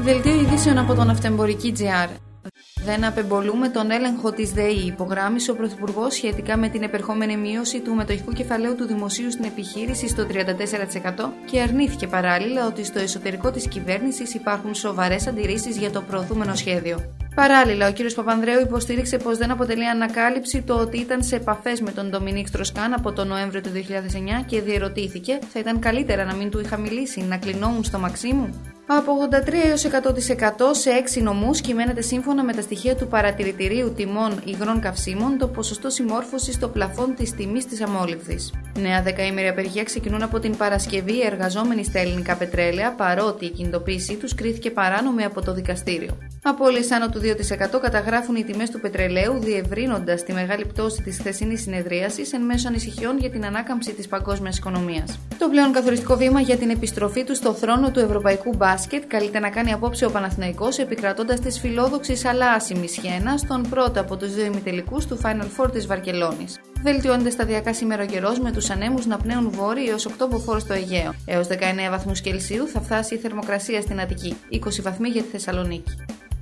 Δελτίο ειδήσεων από τον Ναυτεμπορική.gr. Δεν απεμπολούμε τον έλεγχο της ΔΕΗ, υπογράμμισε ο Πρωθυπουργός σχετικά με την επερχόμενη μείωση του μετοχικού κεφαλαίου του δημοσίου στην επιχείρηση στο 34% και αρνήθηκε παράλληλα ότι στο εσωτερικό της κυβέρνησης υπάρχουν σοβαρές αντιρρήσεις για το προωθούμενο σχέδιο. Παράλληλα, ο κ. Παπανδρέου υποστήριξε πως δεν αποτελεί ανακάλυψη το ότι ήταν σε επαφές με τον Ντομινίκ Στροσκάν από τον Νοέμβριο του 2009 και διερωτήθηκε, θα ήταν καλύτερα να μην του είχα μιλήσει, να κλεινόμουν στο Μαξίμου. Από 83% έως 100% σε 6 νομούς κυμαίνεται σύμφωνα με τα στοιχεία του Παρατηρητηρίου Τιμών Υγρών Καυσίμων το ποσοστό συμμόρφωσης στο πλαφόν της τιμής της αμόλυβδης. Νέα δεκαήμερη απεργία ξεκινούν από την Παρασκευή εργαζόμενοι στα ελληνικά πετρέλαια, παρότι η κινητοποίησή τους κρίθηκε παράνομη από το δικαστήριο. Απώλειες άνω του 2% καταγράφουν οι τιμές του πετρελαίου, διευρύνοντας τη μεγάλη πτώση της χθεσινής συνεδρίασης εν μέσω ανησυχιών για την ανάκαμψη της παγκόσμιας οικονομίας. Το πλέον καθοριστικό βήμα για την επιστροφή του στο θρόνο του ευρωπαϊκού μπάσκετ καλείται να κάνει απόψε ο Παναθηναϊκός, επικρατώντας της φιλόδοξης αλλά άσημης σχένα στον πρώτο από τους δύο ημιτελικούς του Final Four της Βαρκελόνης. Βελτιώνεται σταδιακά σήμερα ο καιρός, με τους ανέμους να πνέουν βόρειο έως 8 μποφόρ στο Αιγαίο. Έως 19 βαθμούς Κελσίου θα φτάσει η θερμοκρασία στην Αττική, 20 βαθμοί για τη Θεσσαλονίκη.